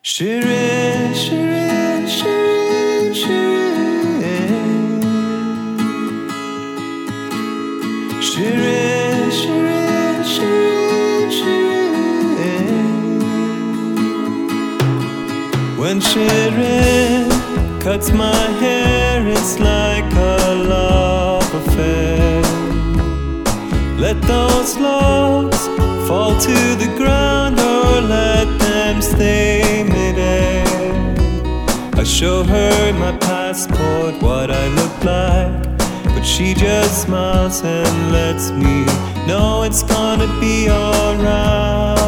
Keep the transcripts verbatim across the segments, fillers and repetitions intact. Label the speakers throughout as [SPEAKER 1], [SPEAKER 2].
[SPEAKER 1] Shirin, Shirin, Shirin, Shirin. Shirin, Shirin, Shirin, Shirin. When Shirin cuts my hair, it's like a love affair. Let those locks fall to the ground or let them stay midair. I show her my passport, what I look like, but she just smiles and lets me know it's gonna be alright.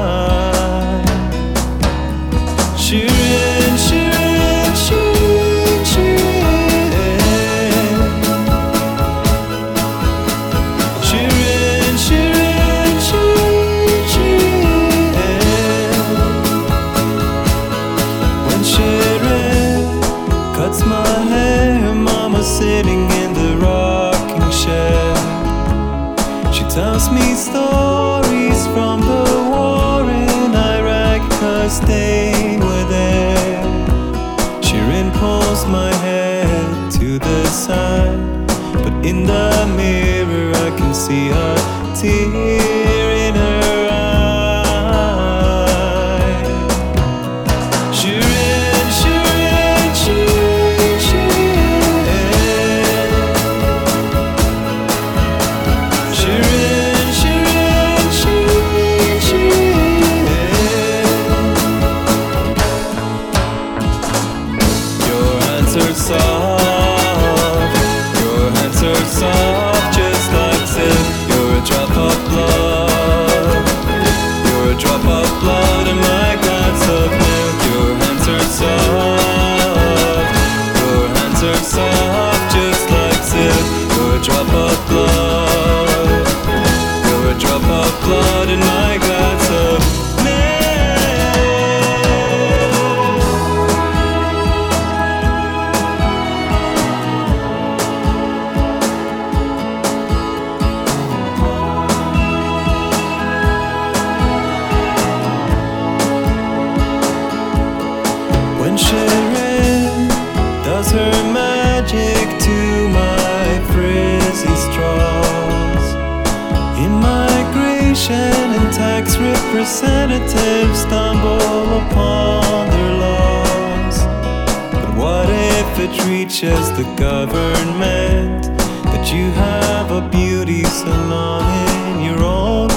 [SPEAKER 1] Shirin, Shirin, Shirin, Shirin. Shirin, Shirin, Shirin, Shirin. When Shirin cuts my hair, Mama's sitting in the rocking chair. She tells me stories from the war in Iraq, 'cause they were there. Shirin pulls my head to the side, but in the mirror I can see a tear in her eye. Shirin, Shirin, Shirin, Shirin. Shirin, Shirin, Shirin, Shirin. Your hands are soft, your hands are soft, just like silk. You're a drop of blood, you're a drop of blood in my glass of milk. Your hands are soft, your hands are soft, just like silk. You're a drop of blood, you're a drop of blood in my glass of milk. When Shirin does her magic to my frizzy straws, immigration and tax representatives stumble upon their laws. But what if it reaches the government that you have a beauty salon in your own